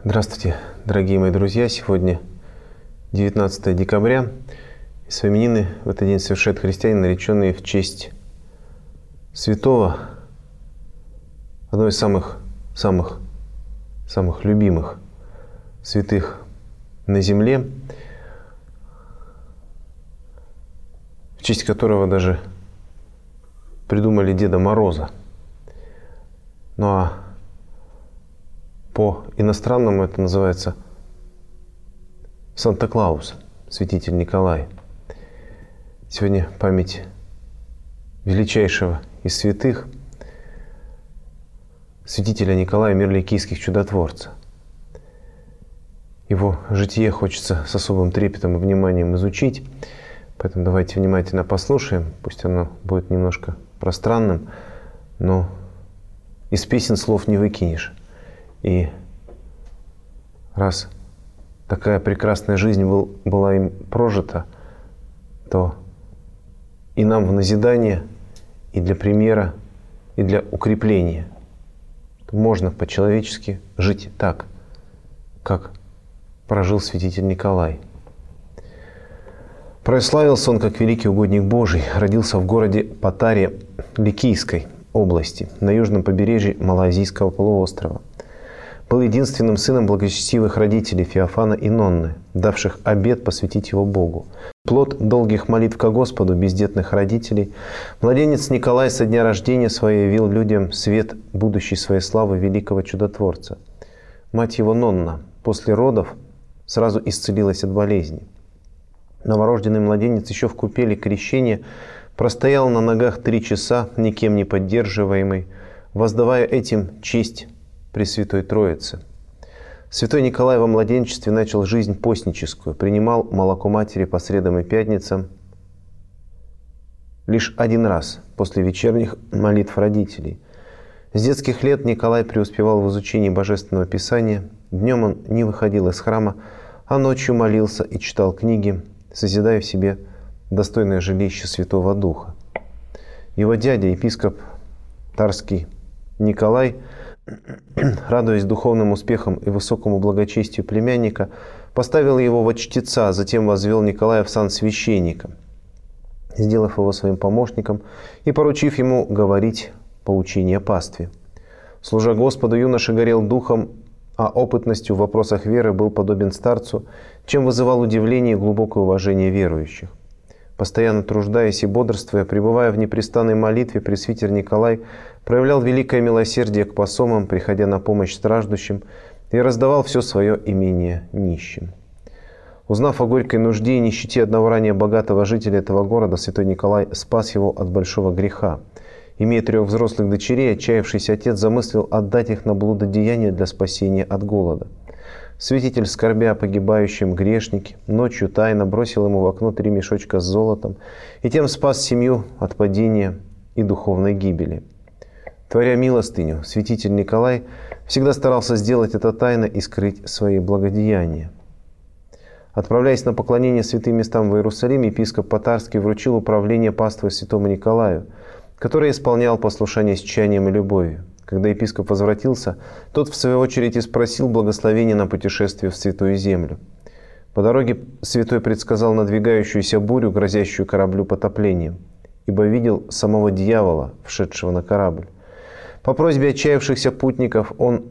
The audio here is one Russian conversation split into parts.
Здравствуйте, дорогие мои друзья! Сегодня 19 декабря. И свои именины в этот день совершают христиане, нареченные в честь святого, одного из самых любимых святых на земле, в честь которого даже придумали Деда Мороза. Ну а по-иностранному это называется Санта-Клаус, святитель Николай. Сегодня память величайшего из святых, святителя Николая Мирликийских чудотворца. Его житие хочется с особым трепетом и вниманием изучить, поэтому давайте внимательно послушаем. Пусть оно будет немножко пространным, но из песен слов не выкинешь. И раз такая прекрасная жизнь была им прожита, то и нам в назидание, и для примера, и для укрепления можно по-человечески жить так, как прожил святитель Николай. Прославился он как великий угодник Божий, родился в городе Патаре Ликийской области на южном побережье Малоазийского полуострова. Был единственным сыном благочестивых родителей Феофана и Нонны, давших обет посвятить его Богу. Плод долгих молитв ко Господу бездетных родителей, младенец Николай со дня рождения своего явил людям свет будущей своей славы великого чудотворца. Мать его Нонна после родов сразу исцелилась от болезни. Новорожденный младенец еще в купели крещения простоял на ногах 3 часа, никем не поддерживаемый, воздавая этим честь Пресвятой Троицы. Святой Николай во младенчестве начал жизнь постническую, принимал молоко матери по средам и пятницам лишь один раз после вечерних молитв родителей. С детских лет Николай преуспевал в изучении Божественного Писания. Днем он не выходил из храма, а ночью молился и читал книги, созидая в себе достойное жилище Святого Духа. Его дядя, епископ Тарский Николай, радуясь духовным успехам и высокому благочестию племянника, поставил его во чтеца, а затем возвел Николая в сан священника, сделав его своим помощником и поручив ему говорить поучение пастве. Служа Господу, юноша горел духом, а опытностью в вопросах веры был подобен старцу, чем вызывал удивление и глубокое уважение верующих. Постоянно труждаясь и бодрствуя, пребывая в непрестанной молитве, пресвитер Николай проявлял великое милосердие к посомам, приходя на помощь страждущим, и раздавал все свое имение нищим. Узнав о горькой нужде и нищете одного ранее богатого жителя этого города, святой Николай спас его от большого греха. Имея 3 взрослых дочерей, отчаявшийся отец замыслил отдать их на блудодеяние для спасения от голода. Святитель, скорбя о погибающем грешнике, ночью тайно бросил ему в окно 3 мешочка с золотом и тем спас семью от падения и духовной гибели. Творя милостыню, святитель Николай всегда старался сделать это тайно и скрыть свои благодеяния. Отправляясь на поклонение святым местам в Иерусалим, епископ Патарский вручил управление паствой святому Николаю, который исполнял послушание с чаянием и любовью. Когда епископ возвратился, тот, в свою очередь, и спросил благословения на путешествие в Святую Землю. По дороге святой предсказал надвигающуюся бурю, грозящую кораблю потоплением, ибо видел самого дьявола, вшедшего на корабль. По просьбе отчаявшихся путников он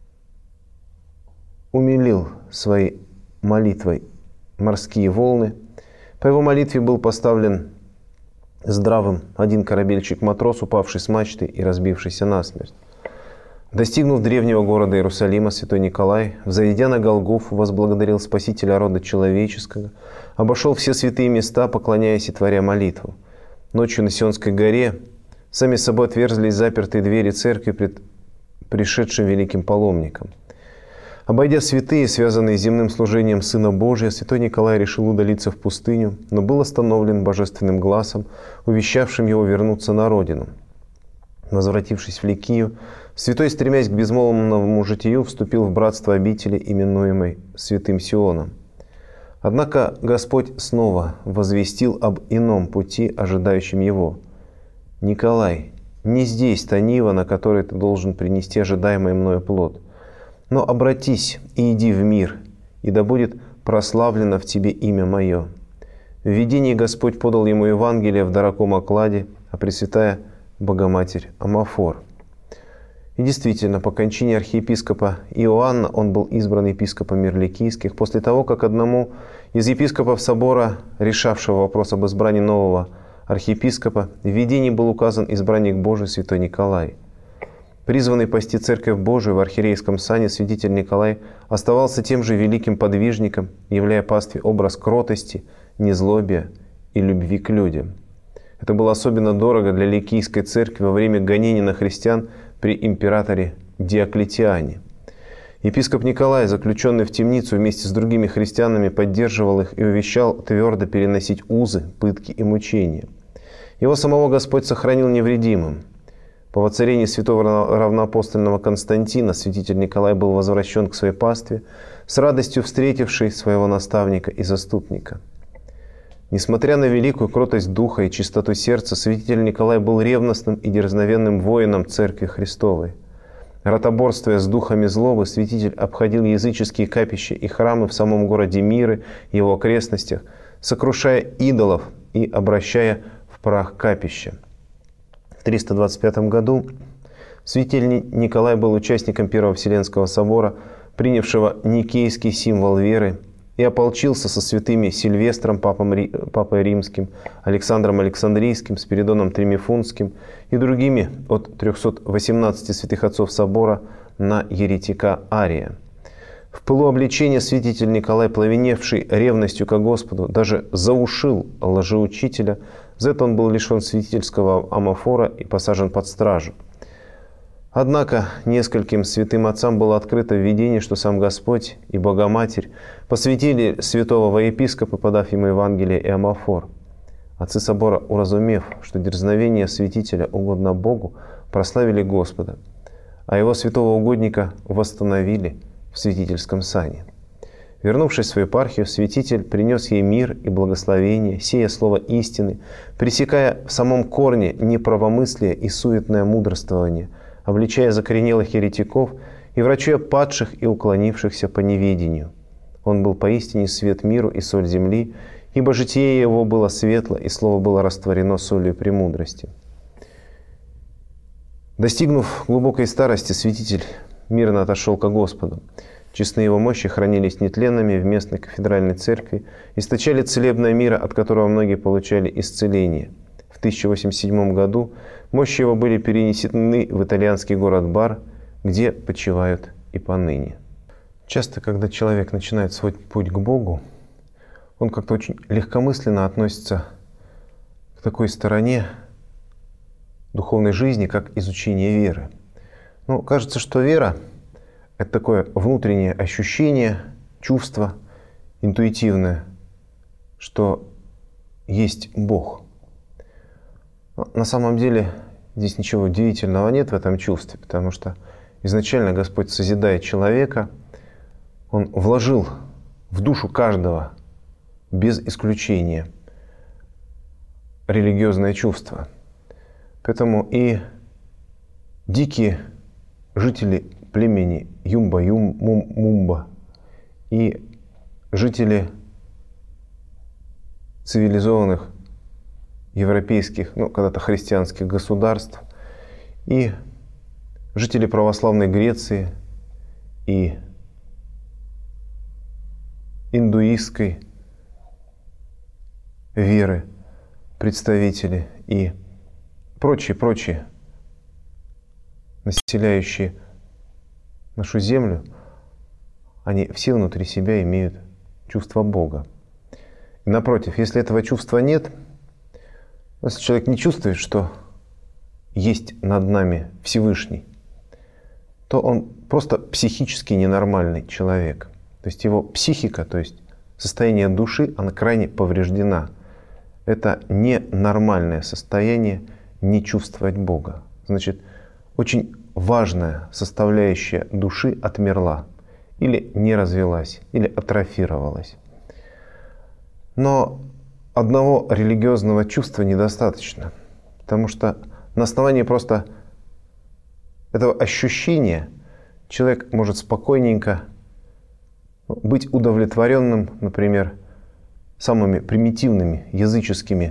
умилил своей молитвой морские волны. По его молитве был поставлен здравым один корабельщик-матрос, упавший с мачты и разбившийся насмерть. Достигнув древнего города Иерусалима, святой Николай, взойдя на Голгофу, возблагодарил Спасителя рода человеческого, обошел все святые места, поклоняясь и творя молитву. Ночью на Сионской горе сами собой отверзлись запертые двери церкви пред пришедшим великим паломником. Обойдя святые, связанные земным служением Сына Божия, святой Николай решил удалиться в пустыню, но был остановлен божественным гласом, увещавшим его вернуться на родину. Возвратившись в Ликию, святой, стремясь к безмолвному житию, вступил в братство обители, именуемой святым Сионом. Однако Господь снова возвестил об ином пути, ожидающем его. «Николай, не здесь та нива, на которой ты должен принести ожидаемый мною плод. Но обратись и иди в мир, и да будет прославлено в тебе имя мое». В видении Господь подал ему Евангелие в дорогом окладе, а Пресвятая Богоматерь Амафор. И действительно, по кончине архиепископа Иоанна он был избран епископом Мирликийских после того, как одному из епископов собора, решавшего вопрос об избрании нового архиепископа, в видении был указан избранник Божий святой Николай. Призванный пасти Церковь Божию в архиерейском сане, святитель Николай оставался тем же великим подвижником, являя пастве образ кротости, незлобия и любви к людям. Это было особенно дорого для Ликийской церкви во время гонений на христиан при императоре Диоклетиане. Епископ Николай, заключенный в темницу вместе с другими христианами, поддерживал их и увещал твердо переносить узы, пытки и мучения. Его самого Господь сохранил невредимым. По воцарении святого равноапостольного Константина святитель Николай был возвращен к своей пастве, с радостью встретивший своего наставника и заступника. Несмотря на великую кротость духа и чистоту сердца, святитель Николай был ревностным и дерзновенным воином Церкви Христовой. Ротоборствуя с духами злобы, святитель обходил языческие капища и храмы в самом городе Миры и его окрестностях, сокрушая идолов и обращая в прах капища. В 325 году святитель Николай был участником Первого Вселенского собора, принявшего никейский символ веры, и ополчился со святыми Сильвестром, папой римским, Александром Александрийским, Спиридоном Тримифунским и другими от 318 святых отцов собора на еретика Ария. В пылу обличения святитель Николай, пламеневший ревностью ко Господу, даже заушил лжеучителя. За это он был лишен святительского амафора и посажен под стражу. Однако нескольким святым отцам было открыто в видении, что сам Господь и Богоматерь посвятили святого во епископа, подав ему Евангелие и амафор. Отцы собора, уразумев, что дерзновение святителя угодно Богу, прославили Господа, а его святого угодника восстановили в святительском сане. Вернувшись в свою епархию, святитель принес ей мир и благословение, сея слово истины, пресекая в самом корне неправомыслие и суетное мудрствование, обличая закоренелых еретиков и врачуя падших и уклонившихся по неведению. Он был поистине свет миру и соль земли, ибо житие его было светло, и слово было растворено солью премудрости. Достигнув глубокой старости, святитель мирно отошел ко Господу. Честные его мощи хранились нетленными в местной кафедральной церкви, источали целебное мира, от которого многие получали исцеление. В 1087 году мощи его были перенесены в итальянский город Бар, где почивают и поныне. Часто, когда человек начинает свой путь к Богу, он как-то очень легкомысленно относится к такой стороне духовной жизни, как изучение веры. Но кажется, что вера – это такое внутреннее ощущение, чувство интуитивное, что есть Бог. Но на самом деле здесь ничего удивительного нет в этом чувстве, потому что изначально Господь, созидая человека, Он вложил в душу каждого без исключения религиозное чувство. Поэтому и дикие жители племени Юмба-Мумба и жители цивилизованных европейских, когда-то христианских государств, и жители православной Греции, и индуистской веры представители, и прочие, населяющие нашу землю, они все внутри себя имеют чувство Бога. И напротив, если этого чувства нет, если человек не чувствует, что есть над нами Всевышний, то он просто психически ненормальный человек. То есть его психика, то есть состояние души, она крайне повреждена. Это ненормальное состояние не чувствовать Бога. Значит, очень важная составляющая души отмерла, или не развилась, или атрофировалась. Но одного религиозного чувства недостаточно, потому что на основании просто этого ощущения человек может спокойненько быть удовлетворенным, например, самыми примитивными языческими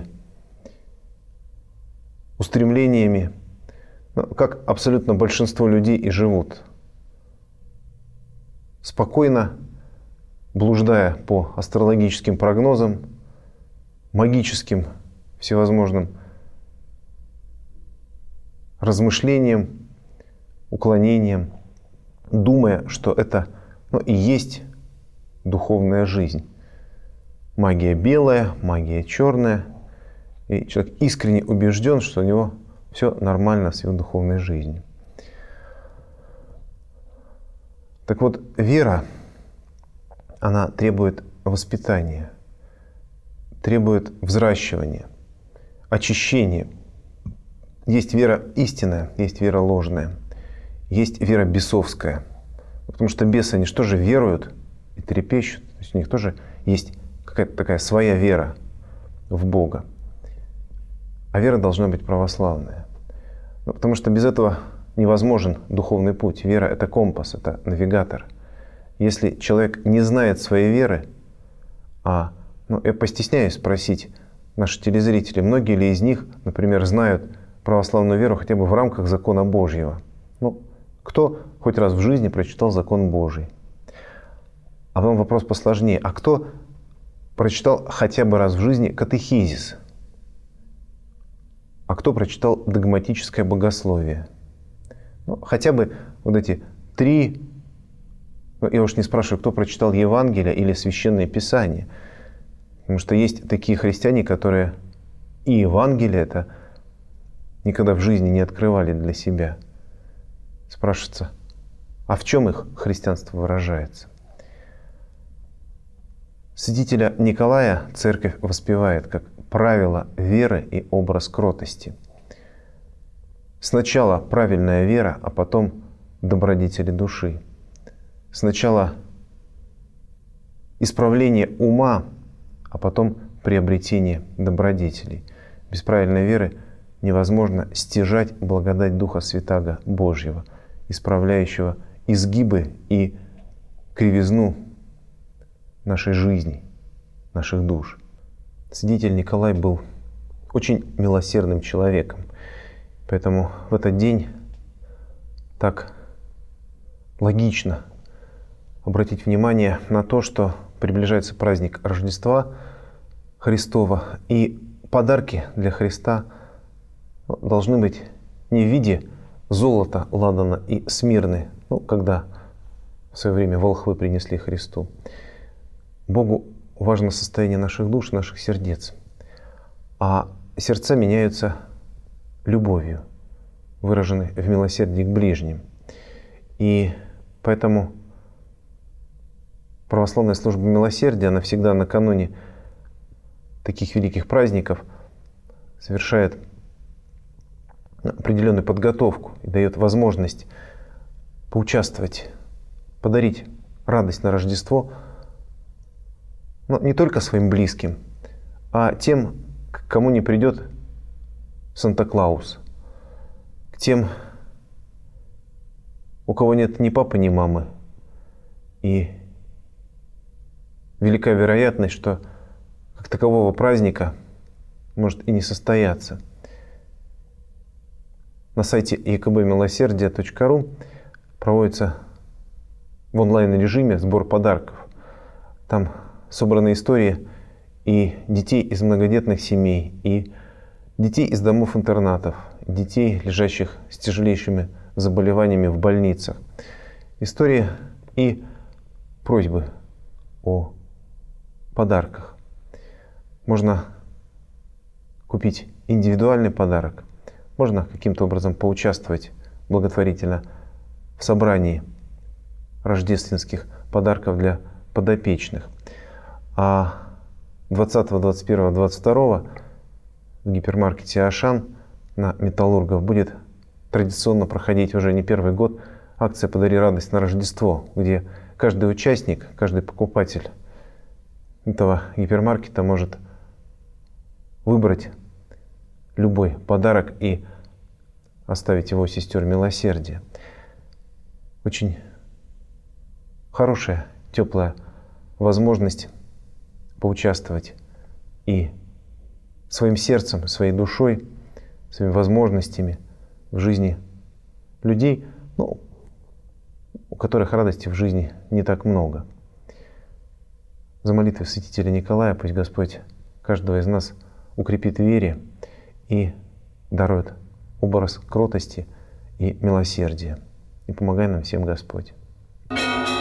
устремлениями, как абсолютно большинство людей и живут. Спокойно блуждая по астрологическим прогнозам, магическим всевозможным размышлениям, уклонениям, думая, что это и есть духовная жизнь. Магия белая, магия черная. И человек искренне убежден, что у него все нормально с его духовной жизнью. Так вот, вера, она требует воспитания, требует взращивания, очищения. Есть вера истинная, есть вера ложная, есть вера бесовская. Потому что бесы, они что же веруют и трепещут. То есть у них тоже есть какая-то такая своя вера в Бога. А вера должна быть православная. Потому что без этого невозможен духовный путь. Вера — это компас, это навигатор. Если человек не знает своей веры, я постесняюсь спросить наших телезрителей, многие ли из них, например, знают православную веру хотя бы в рамках закона Божьего? Кто хоть раз в жизни прочитал закон Божий? А потом вопрос посложнее. А кто прочитал хотя бы раз в жизни катехизис? А кто прочитал догматическое богословие? Хотя бы вот эти три, я уж не спрашиваю, кто прочитал Евангелие или Священное Писание. Потому что есть такие христиане, которые и Евангелие это никогда в жизни не открывали для себя. Спрашивается, а в чем их христианство выражается? Святителя Николая Церковь воспевает как правило веры и образ кротости. Сначала правильная вера, а потом добродетели души. Сначала исправление ума, а потом приобретение добродетелей. Без правильной веры невозможно стяжать благодать Духа Святаго Божьего, исправляющего изгибы и кривизну нашей жизни, наших душ. Святитель Николай был очень милосердным человеком. Поэтому в этот день так логично обратить внимание на то, что приближается праздник Рождества Христова, и подарки для Христа должны быть не в виде золота, ладана и смирны, когда в свое время волхвы принесли Христу. Богу важно состояние наших душ, наших сердец. А сердца меняются любовью, выраженной в милосердии к ближним. И поэтому православная служба милосердия, она всегда накануне таких великих праздников совершает определенную подготовку и дает возможность поучаствовать, подарить радость на Рождество, но не только своим близким, а тем, к кому не придет Санта-Клаус, к тем, у кого нет ни папы, ни мамы. И велика вероятность, что как такового праздника может и не состояться. На сайте ekbmилосердия.ру проводится в онлайн-режиме сбор подарков. Там собраны истории и детей из многодетных семей, и детей из домов-интернатов, детей, лежащих с тяжелейшими заболеваниями в больницах. Истории и просьбы о подарках. Можно купить индивидуальный подарок, можно каким-то образом поучаствовать благотворительно в собрании рождественских подарков для подопечных. А 20, 21, 22 в гипермаркете «Ашан» на Металлургов будет традиционно проходить уже не первый год акция «Подари радость на Рождество», где каждый участник, каждый покупатель этого гипермаркета может выбрать любой подарок и оставить его у сестер милосердия. Очень хорошая, теплая возможность поучаствовать и своим сердцем, своей душой, своими возможностями в жизни людей, у которых радости в жизни не так много. За молитвой святителя Николая пусть Господь каждого из нас укрепит в вере и дарует образ кротости и милосердия. И помогай нам всем Господь.